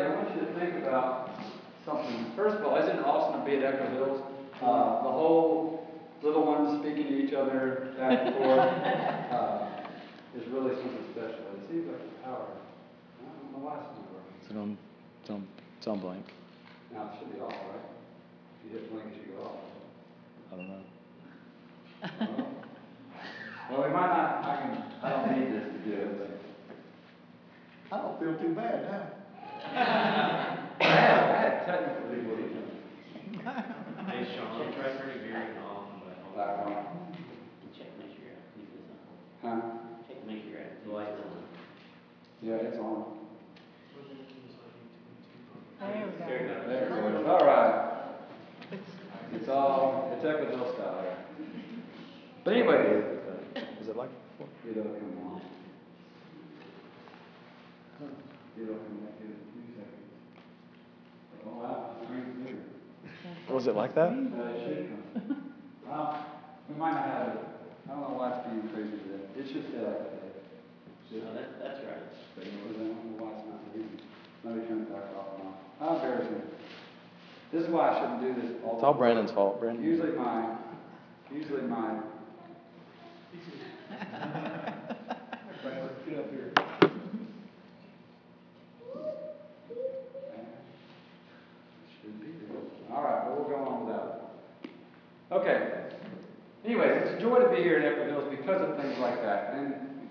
I want you to think about something. First of all, isn't it awesome to be at Echo Hills? The whole little ones speaking to each other back and forth is really something special. It seems like it's power. I don't know why it's not working. It's on blank. Now it should be off, right? If you hit blank, it should go off. I don't know. Well, we might not. I don't need this to do it, but I don't feel too bad now. I had technical difficulties. Hey, Sean, try turning hearing off. Black one. Check, make sure your active is on. Huh? Check, make sure your active light's on. Yeah, it's on. There we go. There it goes. All right. It's Echo Hill style here. But anyway, Is it like before? it'll come on. It'll come back in a few seconds. Oh wow, screen's bigger. Was it like that? It should come. Well, we might not have it. I don't know why it's being crazy today. It should stay like that. No, that's right. But you know, I don't know why it's not moving. Let me turn it back off now. How embarrassing. This is why I shouldn't do this all It's all Brandon's fault, Brandon. Usually my. Get up here. Should be there. All right, well, we'll go on without it. Okay. Anyways, it's a joy to be here at Echo Hills because of things like that, and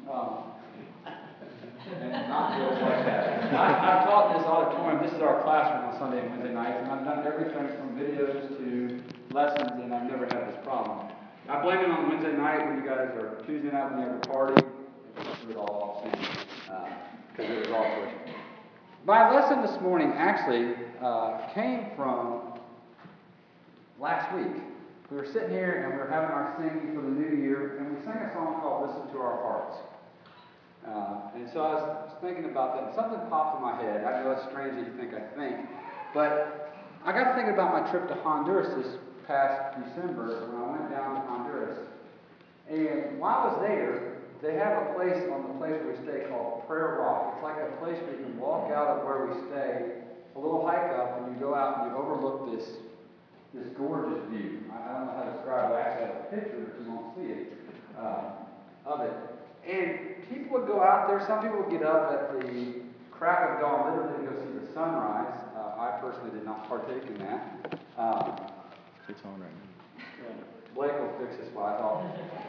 not deals like that. I've taught in this auditorium. This is our classroom on Sunday and Wednesday nights, and I've done everything from videos to lessons, and I've never had this problem. I blame it on Wednesday night when you guys are Tuesday night when you have a party. It was all off because it was all pushed. My lesson this morning actually came from last week. We were sitting here and we were having our singing for the new year, and we sang a song called "Listen to Our Hearts." And so I was thinking about that, and something popped in my head. I know it's strange that you think I think, but I got thinking about my trip to Honduras this past December when I went down to Honduras. And while I was there, they have a place on the place where we stay called Prayer Rock. It's like a place where you can walk out of where we stay, a little hike up, and you go out and you overlook this gorgeous view. I don't know how to describe it. I actually have a picture if you won't see it of it. And people would go out there. Some people would get up at the crack of dawn, literally to go see the sunrise. I personally did not partake in that. It's on right now. Blake will fix this while I talk.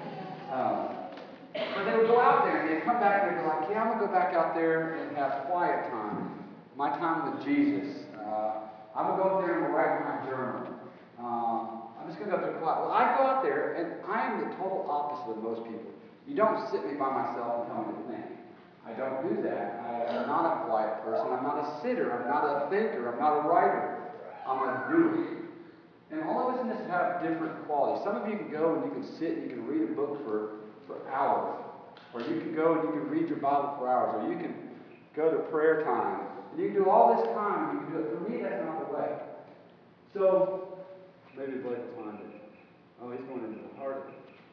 But they would go out there and they'd come back and they'd be like, yeah, I'm going to go back out there and have quiet time. My time with Jesus. I'm going to go up there and write my journal. I'm just going to go up there quiet. Well, I go out there and I am the total opposite of most people. You don't sit me by myself and tell me to think. I don't do that. I am not a quiet person. I'm not a sitter. I'm not a thinker. I'm not a writer. I'm a doer. And all of us in this have different qualities. Some of you can go and you can sit and you can read a book for hours. Or you can go and you can read your Bible for hours. Or you can go to prayer time. And you can do all this time and you can do it. For me, that's not the way. So, maybe Blake will find it. Oh, he's going into the heart of it.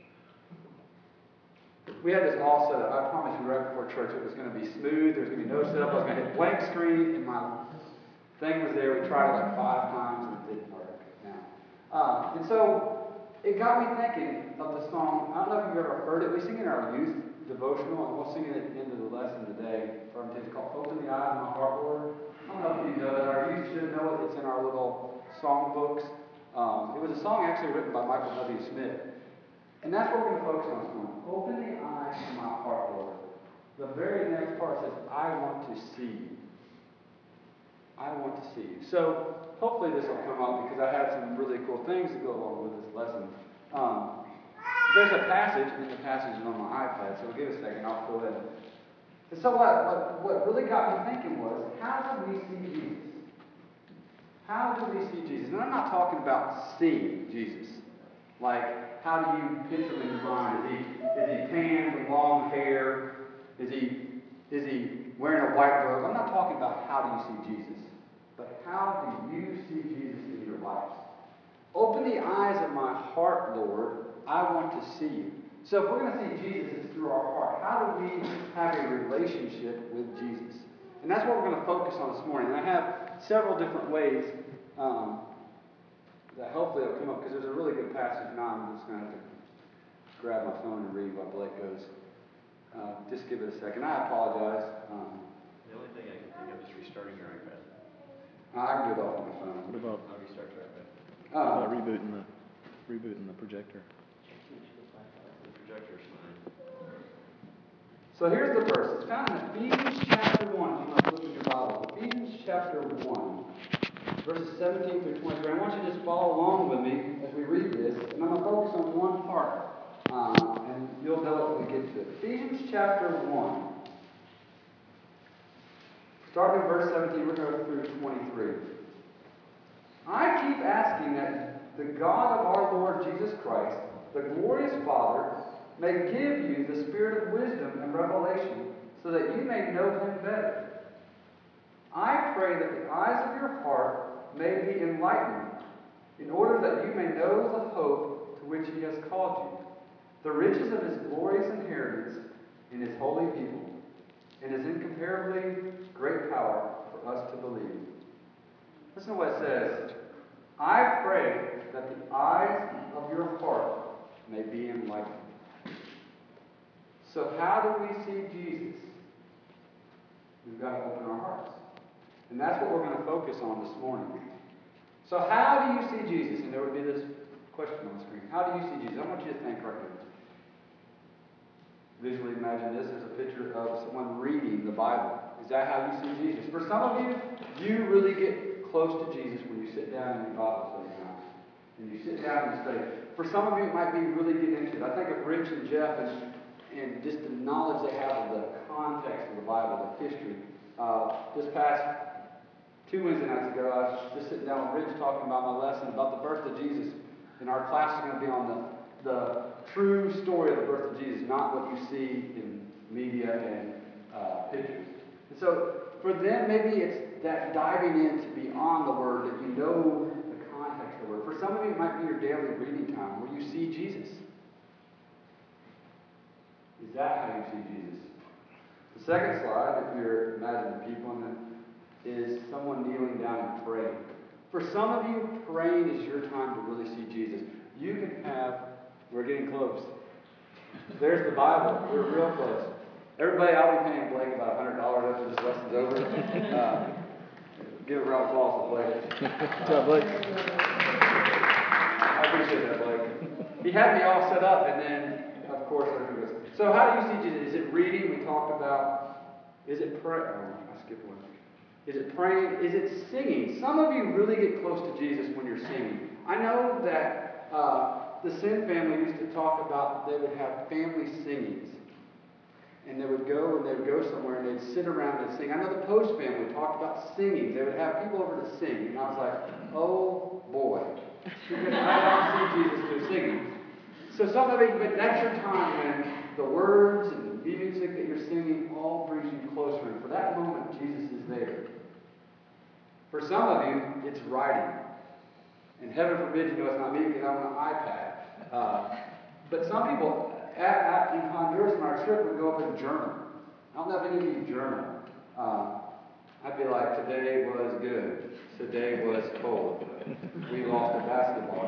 We had this all set up. I promise you right before church it was going to be smooth. There was going to be no setup. I was going to hit blank screen and my thing was there. We tried it like 5 times and it didn't work. And so it got me thinking of the song. I don't know if you've ever heard it. We sing it in our youth devotional, and we'll sing it at the end of the lesson today. It's called "Open the Eyes of My Heart, Lord." I don't know if you know that. Our youth should know it. It's in our little song books. It was a song actually written by Michael W. Smith. And that's what we're going to focus on this morning. Open the eyes of my heart, Lord. The very next part says, I want to see you. I want to see you. So, hopefully this will come up because I have some really cool things to go along with this lesson. There's a passage, and the passage is on my iPad, so give a second, I'll fill it in. And so what really got me thinking was, how do we see Jesus? How do we see Jesus? And I'm not talking about seeing Jesus. Like, how do you picture him in your mind? Is he tan with long hair? Is he wearing a white robe? I'm not talking about how do you see Jesus, but how do you see Jesus in your life? Open the eyes of my heart, Lord. I want to see you. So if we're going to see Jesus, it's through our heart. How do we have a relationship with Jesus? And that's what we're going to focus on this morning. And I have several different ways that hopefully will come up, because there's a really good passage. Now I'm just going to have to grab my phone and read while Blake goes. Just give it a second. I apologize. The only thing I can think of is restarting your iPad. I can do it off my phone. What about, I'll restart your iPad. rebooting the projector? The projector's fine. So here's the verse. It's found in Ephesians chapter 1. If you want to look in your Bible. Ephesians chapter 1, verses 17 through 23. I want you to just follow along with me as we read this. And I'm going to focus on one part. And you'll know it when we get to it. Ephesians chapter 1. Starting in verse 17, we're going to go through 23. I keep asking that the God of our Lord Jesus Christ, the glorious Father, may give you the spirit of wisdom and revelation, so that you may know Him better. I pray that the eyes of your heart may be enlightened, in order that you may know the hope to which He has called you, the riches of His glorious inheritance in His holy people, and His incomparably great power for us to believe. Listen to what it says. I pray that the eyes of your heart may be enlightened. So how do we see Jesus? We've got to open our hearts. And that's what we're going to focus on this morning. So how do you see Jesus? And there would be this question on the screen. How do you see Jesus? I want you to think right now. Visually imagine this as a picture of someone reading the Bible. Is that how you see Jesus? For some of you, you really get close to Jesus when you sit down in your Bible study time. And you sit down and study. For some of you, it might be really getting into it. I think of Rich and Jeff and just the knowledge they have of the context of the Bible, the history. This past 2 Wednesday nights ago, I was just sitting down with Rich talking about my lesson about the birth of Jesus. And our class is going to be on the true story of the birth of Jesus, not what you see in media and pictures. And so, for them, maybe it's that diving into beyond the Word, that you know the context of the Word. For some of you, it might be your daily reading time where you see Jesus. Is that how you see Jesus? The second slide, if you're imagining people, is someone kneeling down and praying. For some of you, praying is your time to really see Jesus. You can have, we're getting close. There's the Bible. We're real close. Everybody, I'll be paying Blake about $100 after this lesson's over. Give a round of applause to Blake. Good job, Blake. I appreciate that, Blake. He had me all set up, and then, of course, everybody goes. So how do you see Jesus? Is it reading? We talked about. Is it prayer? Oh, I skipped one. Is it praying? Is it singing? Some of you really get close to Jesus when you're singing. I know that the Sin family used to talk about they would have family singings. And they would go somewhere and they'd sit around and sing. I know the Post family talked about singing. They would have people over to sing. And I was like, oh boy. Because I don't see Jesus through singing. So some of it, but that's your time when the words and the music that you're singing all brings you closer. And for that moment, Jesus is there. For some of you, it's writing. And heaven forbid, it's not me because I'm on an iPad. But some people in Honduras on our trip would go up and journal. I don't know if any of you journal. I'd be like, today was good. Today was cold. We lost a basketball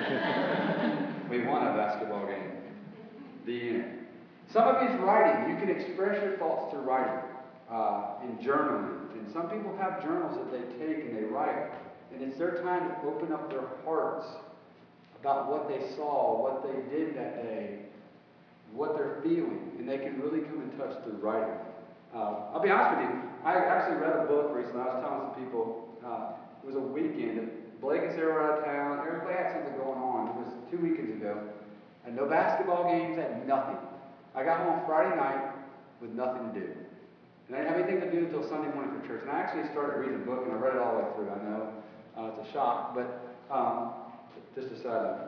game. We won a basketball game. The end. Some of it's writing. You can express your thoughts through writing, in journaling. And some people have journals that they take and they write. And it's their time to open up their hearts about what they saw, what they did that day, what they're feeling. And they can really come in touch through writing. I'll be honest with you. I actually read a book recently. I was telling some people, it was a weekend. Blake and Sarah were out of town. Everybody had something going on. It was 2 weekends ago. I had no basketball games. I had nothing. I got home Friday night with nothing to do. And I didn't have anything to do until Sunday morning for church. And I actually started reading the book, and I read it all the way through. I know it's a shock, but just a side note.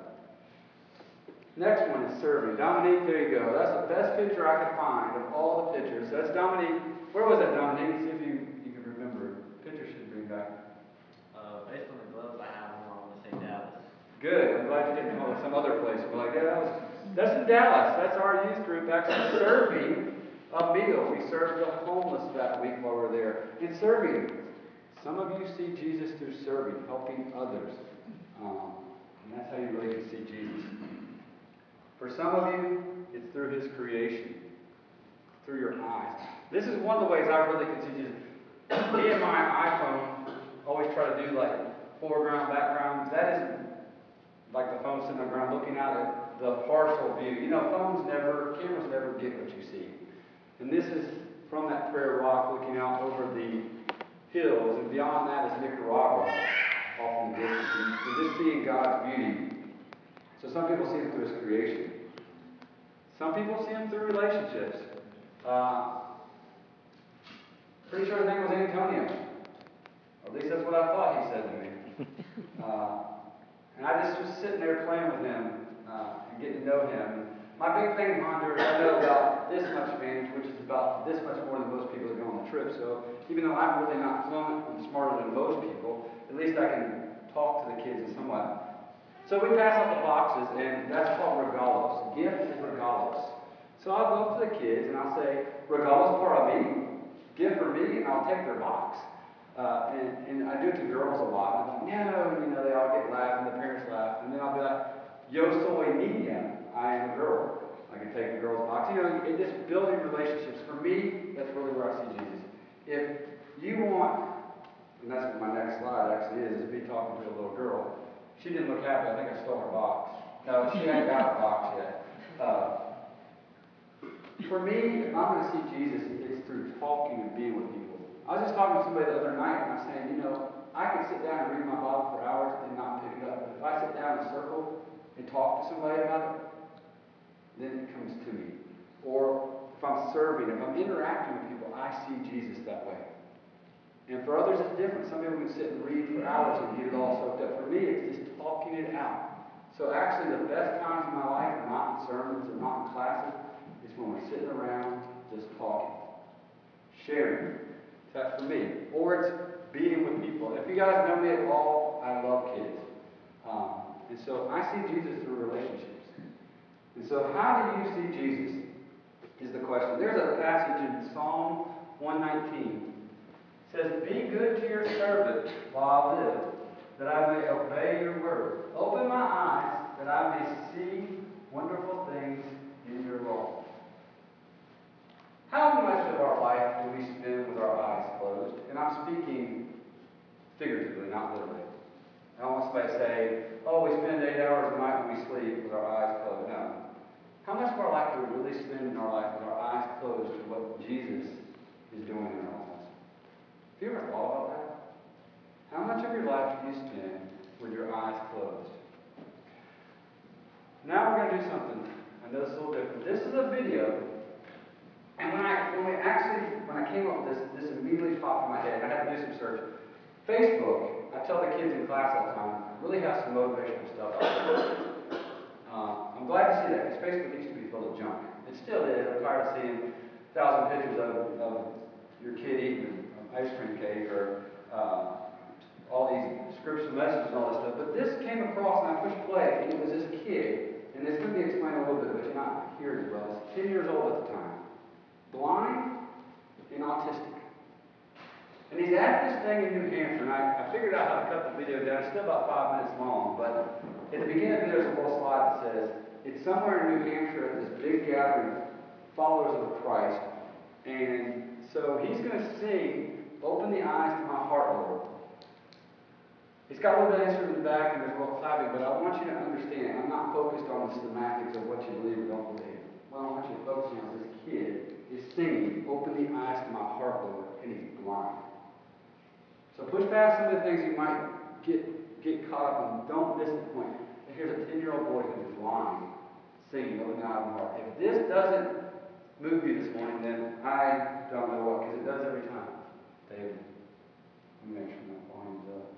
Next one is serving. Dominique, there you go. That's the best picture I could find of all the pictures. That's Dominique. Where was that, Dominique? See if you can remember. Picture should bring back. Based on the gloves I have, I want to say Dallas. Good. I'm glad you didn't call it some other place. We're like, yeah, that's in Dallas. That's our youth group actually serving a meal. We served the homeless that week while we were there. In serving, some of you see Jesus through serving, helping others. And that's how you really can see Jesus. For some of you, it's through his creation, through your eyes. This is one of the ways I really can see Jesus. Me and my iPhone always try to do like foreground, background. That isn't like the phone sitting on the ground looking out at the partial view. You know, cameras never get what you see. And this is from that prayer rock looking out over the hills, and beyond that is Nicaragua, off in the distance. And you're just seeing God's beauty. So some people see him through his creation. Some people see him through relationships. Pretty sure his name was Antonio. Or at least that's what I thought he said to me. And I just was sitting there playing with him and getting to know him. My big thing in Honduras, I know about this much Spanish, which is about this much more than most people that go on the trip. So even though I'm really not fluent and smarter than most people, at least I can talk to the kids in somewhat. So we pass out the boxes, and that's called regalos. Gift is regalos. So I'll go up to the kids and I'll say, regalos para mí, gift for me, and I'll take their box. And I do it to girls a lot. And I'm like, no, they all get laughed, and the parents laugh. And then I'll be like, yo soy niña, I am a girl. I can take the girl's box. It's just building relationships. For me, that's really where I see Jesus. If you want, and that's what my next slide actually is me talking to a little girl. She didn't look happy. I think I stole her box. No, she hadn't got her box yet. For me, if I'm going to see Jesus, it's through talking and being with people. I was just talking to somebody the other night, and I was saying, I can sit down and read my Bible for hours and not pick it up. But if I sit down in a circle and talk to somebody about it, then it comes to me. Or if I'm serving, if I'm interacting with people, I see Jesus that way. And for others, it's different. Some people can sit and read for hours and get it all soaked up. For me, it's just talking it out. So actually, the best times in my life are not in sermons or not in classes. It's when we're sitting around just talking, sharing. That's for me. Or it's being with people. If you guys know me at all, I love kids. And so I see Jesus through relationships. And so how do you see Jesus is the question. There's a passage in Psalm 119. It says, be good to your servant while I live, that I may obey your word. Open my eyes that I may see wonderful things in your law. How much of our life do we spend with our eyes closed? And I'm speaking figuratively, not literally. I don't want somebody to say, we spend 8 hours a night when we sleep with our eyes closed. No. How much of our life do we really spend in our life with our eyes closed to what Jesus is doing in our lives? Have you ever thought about that? How much of your life do you spend with your eyes closed? Now we're going to do something. I know it's a little different. This is a video. And when I came up with this immediately popped in my head. I had to do some search. Facebook, I tell the kids in class all the time, really has some motivational stuff out there. I'm glad to see that, because Facebook used to be full of junk. It still is. I'm tired of seeing 1,000 pictures of your kid eating an ice cream cake or all these scripts and messages and all this stuff. But this came across, and I pushed play, and it was this kid, and this could be explained a little bit, but you're not hearing it well. He's 10 years old at the time. Blind and autistic. And he's at this thing in New Hampshire, and I figured out how to cut the video down. It's still about 5 minutes long, but at the beginning of the video, there's a little slide that says, it's somewhere in New Hampshire at this big gathering of followers of Christ. And so he's going to sing, Open the Eyes to My Heart, Lord. It's got a little bit of instrument in the back, and there's a little clapping, but I want you to understand, I'm not focused on the semantics of what you believe or don't believe. What I want you to focus on is this kid is singing, Open the Eyes to My Heart, Lord, and he's blind. So push past some of the things you might get caught up in. Don't miss the point. And here's a 10-year-old boy who's blind singing, Open the Eyes to My Heart. If this doesn't move you this morning, then I don't know what, because it does every time. David, let me make sure my volume's up.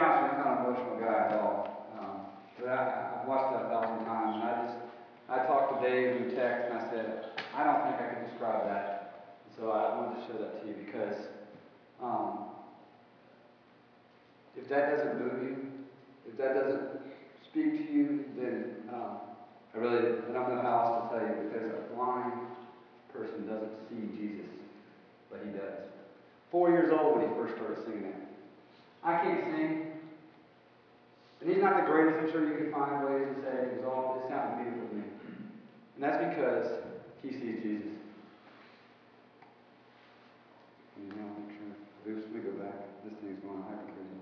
honest with you, I'm not an emotional guy at all. But I've watched that 1,000 times, and I talked to Dave in text, and I said, I don't think I can describe that. So I wanted to show that to you because if that doesn't move you, if that doesn't speak to you, then I don't know how else to tell you, because a blind person doesn't see Jesus, but he does. 4 years old when he first started singing it. I can't sing. And he's not the greatest. I'm sure you can find ways to say it sounded beautiful to me. And that's because he sees Jesus. You know, I'm sure. Oops, let me go back. This thing's going hyper crazy.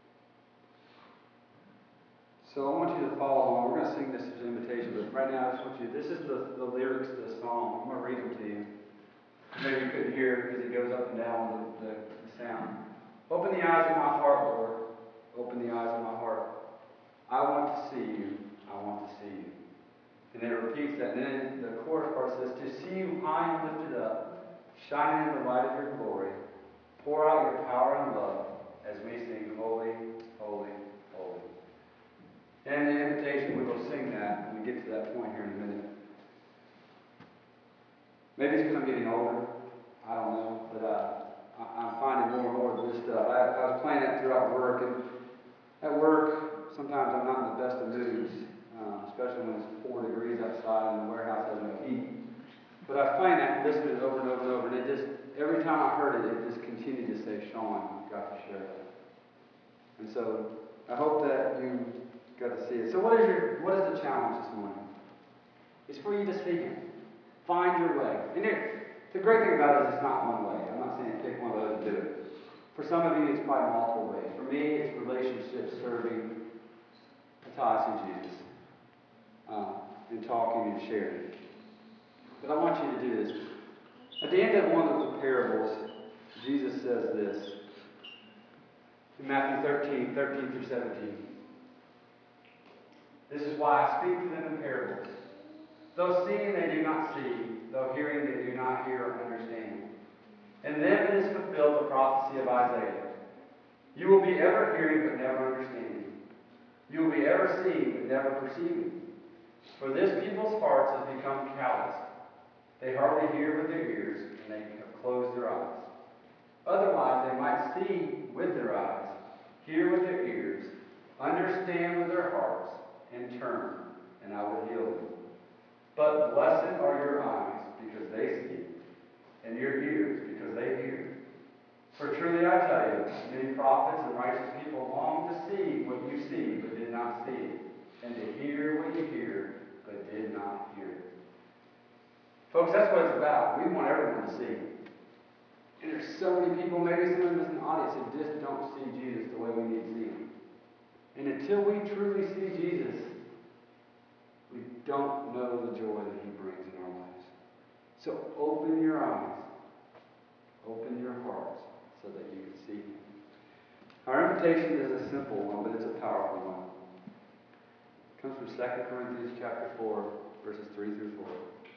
So I want you to follow along. We're going to sing this as an invitation, but right now I just want you, this is the lyrics to the song. I'm going to read them to you. Maybe you couldn't hear it because it goes up and down the sound. Open the eyes of my heart, Lord. Open the eyes of my heart. I want to see you. I want to see you. And then it repeats that. And then the chorus part says, to see you high and lifted up, shining in the light of your glory, pour out your power and love as we sing, holy, holy, holy. And the invitation, we will sing that when we get to that point here in a minute. Maybe it's because I'm getting older. I don't know. But I'm finding more and more of this stuff. I was playing that throughout work. And at work, sometimes I'm not in the best of moods, especially when it's 4 degrees outside and the warehouse has no heat. But I was playing that and listening to it over and over and over. And it just, every time I heard it, it just continued to say, Sean, you've got to share that. And so I hope that you got to see it. So what is the challenge this morning? It's for you to see him. Find your way. And the great thing about it is it's not one way. I'm not saying pick one of those and do it. For some of you, it's probably multiple ways. For me, it's relationships, serving. That's how I see Jesus. And talking and sharing. But I want you to do this. At the end of one of the parables, Jesus says this. In Matthew 13 through 17. This is why I speak to them in parables. Though seeing they do not see, though hearing they do not hear or understand. And then it is fulfilled the prophecy of Isaiah. You will be ever hearing but never understanding. You will be ever seeing but never perceiving. For this people's hearts have become calloused. They hardly hear with their ears, and they have closed their eyes. Otherwise they might see with their eyes, hear with their ears, understand with their hearts, and turn, and I will heal them. But blessed are your eyes, because they see, and your ears, because they hear. For truly I tell you, many prophets and righteous people long to see what you see, but did not see, and to hear what you hear, but did not hear. Folks, that's what it's about. We want everyone to see. And there's so many people, maybe some of us in the audience, who just don't see Jesus the way we need to see him. And until we truly see Jesus, we don't know the joy that he brings in our lives. So open your eyes, open your hearts, so that you can see him. Our invitation is a simple one, but it's a powerful one. It comes from 2 Corinthians chapter 4, verses 3 through 4.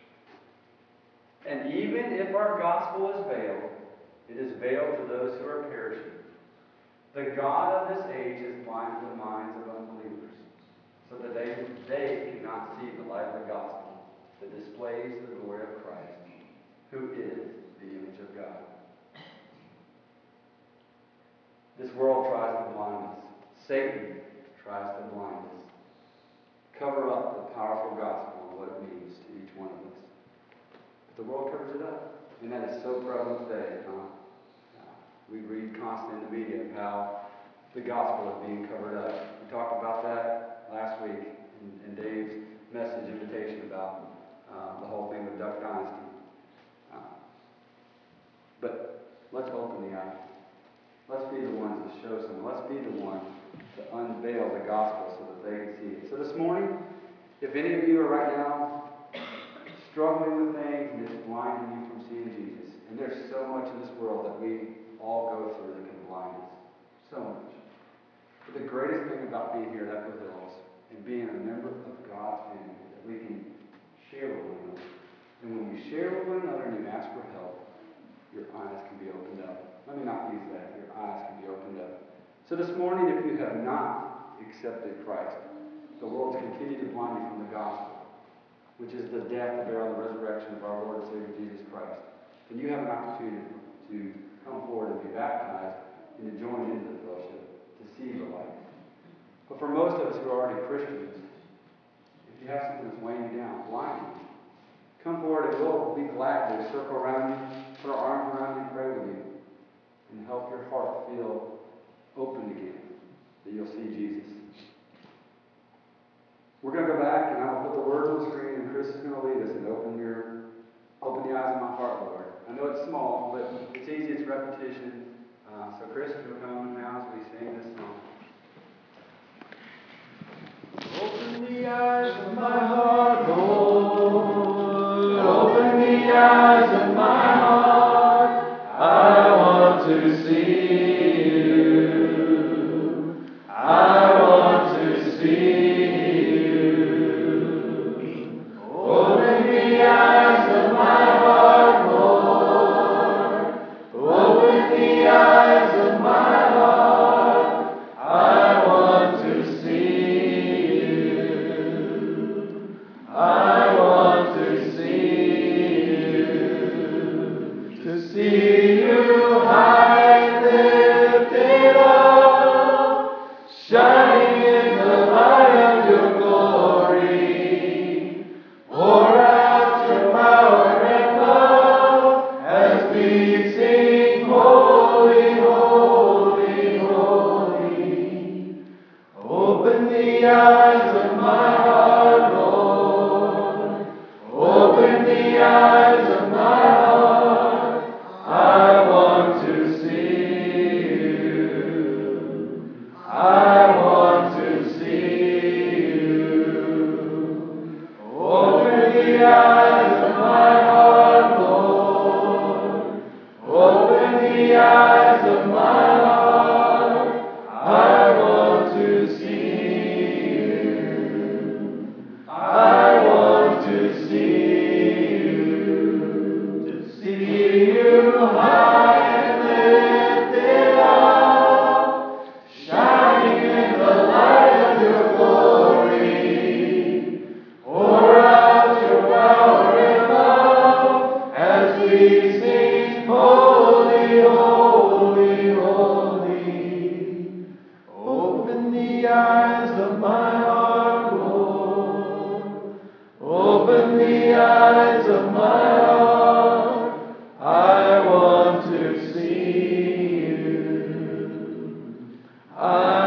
And even if our gospel is veiled, it is veiled to those who are perishing. The God of this age has blinded the minds of unbelievers, so that they cannot see the light of the gospel that displays the glory of Christ, who is the image of God. This world tries to blind us. Satan tries to blind us. Cover up the powerful gospel and what it means to each one of us. But the world covers it up. And that is so prevalent today. We read constantly in the media of how the gospel is being covered up. We talked about that last week in Dave's message invitation about the whole thing with Duck Dynasty. But let's open the eyes. Let's be the ones to show someone. Let's be the ones to unveil the gospel so that they can see it. So this morning, if any of you are right now struggling with things and it's blinding you from seeing Jesus, and there's so much in this world that we all go through that can blind us. So much. But the greatest thing about being here at Echo Hills and being a member of God's family is that we can share with one another. And when you share with one another and you ask for help, your eyes can be opened up. Let me not use that. Your eyes can be opened up So this morning, if you have not accepted Christ, the world will continue to blind you from the gospel, which is the death, the burial, and the resurrection of our Lord and Savior Jesus Christ. Then you have an opportunity to come forward and be baptized and to join into the fellowship, to see the light. But for most of us who are already Christians, if you have something that's weighing you down, blinding you, come forward and we'll be glad to circle around you, put our arms around you, and pray with you, and help your heart feel open again, that you'll see Jesus. We're going to go back, and I'll put the words on the screen, and Chris is going to lead us and open the eyes of my heart, Lord. I know it's small, but it's easy, it's repetition. So Chris, you'll come now as we sing this song. Open the eyes of my heart, Lord. Open the eyes of my heart. I want to see you. I want to see you. Open the eyes of my heart, Lord. Open the eyes of my heart. I want to see you. I want to see you high and lifted up, shining in the light of your glory. Pour out your power and love as we sing, holy, holy, holy. Open the eyes of my heart, Lord. Open the eyes of my heart. I want to see you. I want to see you. Open the eyes of my heart, Lord. Open the eyes of my heart. I want to see you. I want to see you. To see you high and lifted up, shining in the light of your glory. Pour out your power and love as we sing, holy, holy, holy. Open the eyes of my heart, Lord. Open the eyes of my heart. I want to see you. I